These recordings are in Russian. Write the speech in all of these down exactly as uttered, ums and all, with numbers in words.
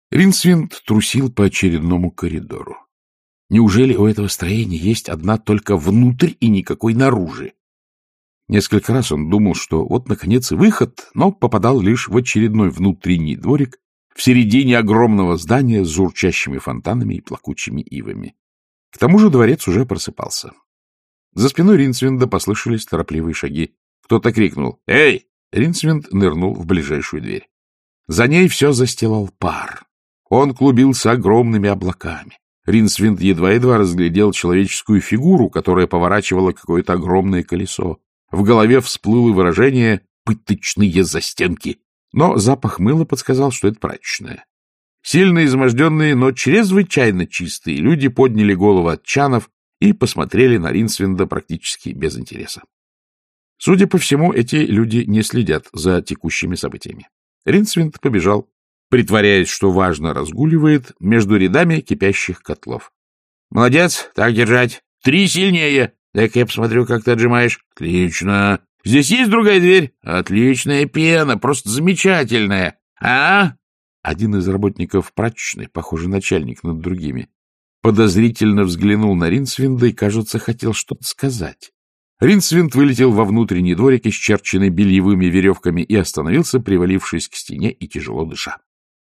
Ринсвинд трусил по очередному коридору. Неужели у этого строения есть одна только внутрь и никакой наружи? Несколько раз он думал, что вот, наконец, и выход, но попадал лишь в очередной внутренний дворик в середине огромного здания с журчащими фонтанами и плакучими ивами. К тому же дворец уже просыпался. За спиной Ринсвинда послышались торопливые шаги. Кто-то крикнул «Эй!». Ринсвинд нырнул в ближайшую дверь. За ней все застилал пар. Он клубился огромными облаками. Ринсвинд едва-едва разглядел человеческую фигуру, которая поворачивала какое-то огромное колесо. В голове всплыло выражение «пыточные застенки», но запах мыла подсказал, что это прачечная. Сильно изможденные, но чрезвычайно чистые люди подняли голову от чанов и посмотрели на Ринсвинда практически без интереса. Судя по всему, эти люди не следят за текущими событиями. Ринсвинд побежал, притворяясь, что важно разгуливает между рядами кипящих котлов. — Молодец, так держать. Три сильнее. Дай-ка я посмотрю, как ты отжимаешь. — Отлично. Здесь есть другая дверь? — Отличная пена, просто замечательная. — А? Один из работников прачечной, похожий начальник над другими, подозрительно взглянул на Ринсвинда и, кажется, хотел что-то сказать. Ринсвинд вылетел во внутренний дворик, исчерченный бельевыми веревками, и остановился, привалившись к стене и тяжело дыша.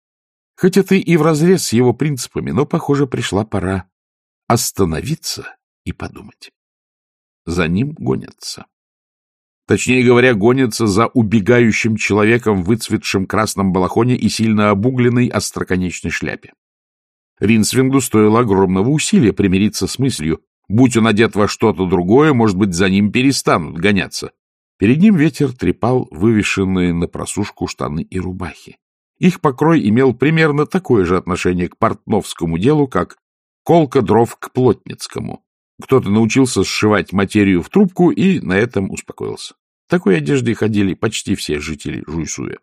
Хоть это и вразрез с его принципами, но, похоже, пришла пора остановиться и подумать. За ним гонятся. Точнее говоря, гонятся за убегающим человеком в выцветшем красном балахоне и сильно обугленной остроконечной шляпе. Ринсвинду стоило огромного усилия примириться с мыслью, будь он одет во что-то другое, может быть, за ним перестанут гоняться. Перед ним ветер трепал вывешенные на просушку штаны и рубахи. Их покрой имел примерно такое же отношение к портновскому делу, как колка дров к плотницкому. Кто-то научился сшивать материю в трубку и на этом успокоился. В такой одежде ходили почти все жители Жуйсуя.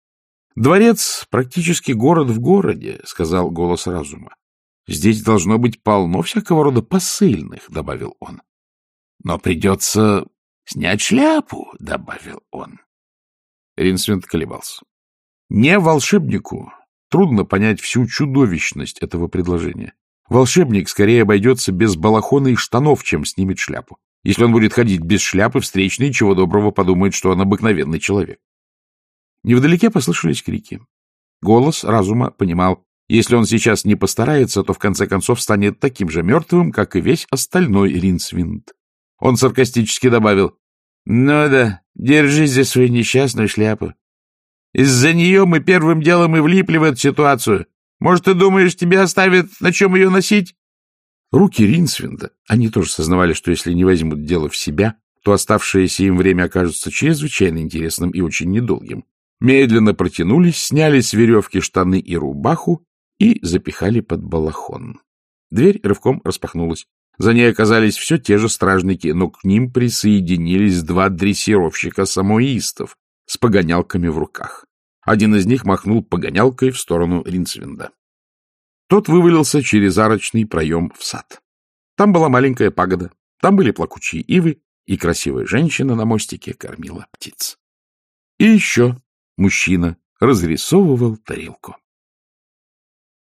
«Дворец — практически город в городе», — сказал голос разума. «Здесь должно быть полно всякого рода посыльных», — добавил он. «Но придется снять шляпу», — добавил он. Ринсвинд колебался. Не волшебнику трудно понять всю чудовищность этого предложения. Волшебник скорее обойдется без балахона и штанов, чем снимет шляпу. Если он будет ходить без шляпы, встречный, чего доброго, подумает, что он обыкновенный человек. Невдалеке послышались крики. Голос разума понимал, если он сейчас не постарается, то в конце концов станет таким же мертвым, как и весь остальной Ринсвинд. Он саркастически добавил: «Ну да, держись за свою несчастную шляпу. Из-за нее мы первым делом и влипли в эту ситуацию. Может, ты думаешь, тебя оставят, на чем ее носить?» Руки Ринсвинда, они тоже сознавали, что если не возьмут дело в себя, то оставшееся им время окажется чрезвычайно интересным и очень недолгим, медленно протянулись, сняли с веревки штаны и рубаху и запихали под балахон. Дверь рывком распахнулась. За ней оказались все те же стражники, но к ним присоединились два дрессировщика-самоистов с погонялками в руках. Один из них махнул погонялкой в сторону Ринсвинда. Тот вывалился через арочный проем в сад. Там была маленькая пагода, там были плакучие ивы, и красивая женщина на мостике кормила птиц. И еще мужчина разрисовывал тарелку.